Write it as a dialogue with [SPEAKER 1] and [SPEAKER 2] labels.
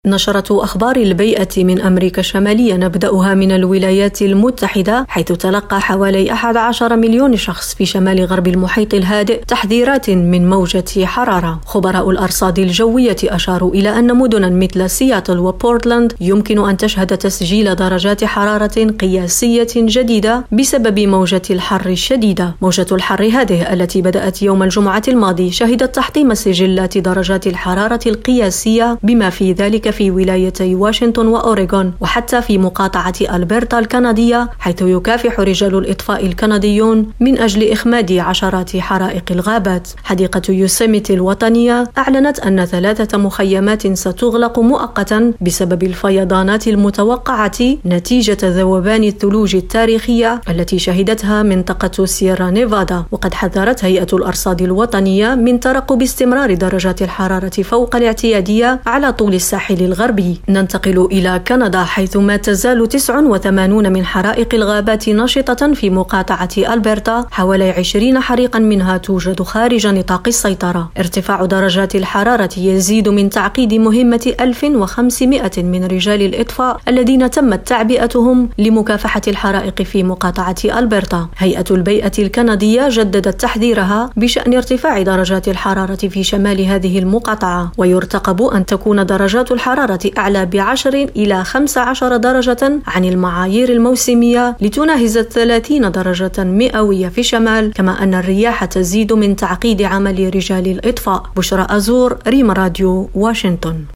[SPEAKER 1] نشرة أخبار البيئة من أمريكا الشمالية نبدأها من الولايات المتحدة، حيث تلقى حوالي 11 مليون شخص في شمال غرب المحيط الهادئ تحذيرات من موجة حرارة. خبراء الأرصاد الجوية أشاروا إلى أن مدنا مثل سياتل وبورتلاند يمكن أن تشهد تسجيل درجات حرارة قياسية جديدة بسبب موجة الحر الشديدة. موجة الحر هذه التي بدأت يوم الجمعة الماضي شهدت تحطيم سجلات درجات الحرارة القياسية، بما في ذلك في ولايتي واشنطن وأوريغون، وحتى في مقاطعة ألبرتا الكندية، حيث يكافح رجال الإطفاء الكنديون من أجل إخماد عشرات حرائق الغابات. حديقة يوسيميتي الوطنية أعلنت أن 3 مخيمات ستغلق مؤقتا بسبب الفيضانات المتوقعة نتيجة ذوبان الثلوج التاريخية التي شهدتها منطقة سييرا نيفادا. وقد حذرت هيئة الأرصاد الوطنية من ترقب استمرار درجات الحرارة فوق الاعتيادية على طول الساحل الغربي. ننتقل إلى كندا، حيث ما تزال 89 من حرائق الغابات نشطة في مقاطعة ألبرتا، حوالي 20 حريقا منها توجد خارج نطاق السيطرة. ارتفاع درجات الحرارة يزيد من تعقيد مهمة 1500 من رجال الإطفاء الذين تمت تعبئتهم لمكافحة الحرائق في مقاطعة ألبرتا. هيئة البيئة الكندية جددت تحذيرها بشأن ارتفاع درجات الحرارة في شمال هذه المقاطعة، ويرتقب أن تكون درجات الحرارة أعلى ب10 إلى 15 درجة عن المعايير الموسمية، لتناهز 30 درجة مئوية في الشمال، كما أن الرياح تزيد من تعقيد عمل رجال الإطفاء. بشرى أزور، ريم راديو، واشنطن.